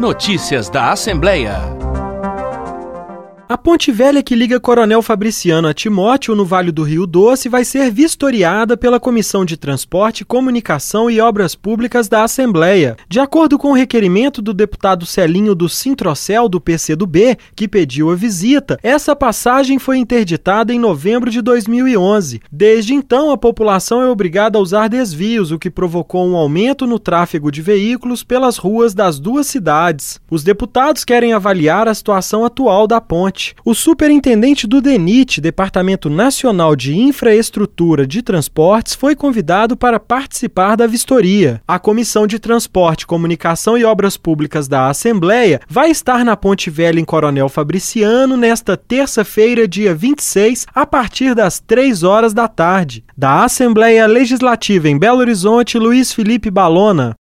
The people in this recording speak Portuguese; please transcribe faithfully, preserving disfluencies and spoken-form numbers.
Notícias da Assembleia. A ponte velha que liga Coronel Fabriciano a Timóteo, no Vale do Rio Doce, vai ser vistoriada pela Comissão de Transporte, Comunicação e Obras Públicas da Assembleia. De acordo com o requerimento do deputado Celinho do Sintrocel, do P C do B, que pediu a visita, essa passagem foi interditada em novembro de dois mil e onze. Desde então, a população é obrigada a usar desvios, o que provocou um aumento no tráfego de veículos pelas ruas das duas cidades. Os deputados querem avaliar a situação atual da ponte. O superintendente do DENIT, Departamento Nacional de Infraestrutura de Transportes, foi convidado para participar da vistoria. A Comissão de Transporte, Comunicação e Obras Públicas da Assembleia vai estar na Ponte Velha em Coronel Fabriciano nesta terça-feira, dia vinte e seis, a partir das três horas da tarde. Da Assembleia Legislativa em Belo Horizonte, Luiz Felipe Balona.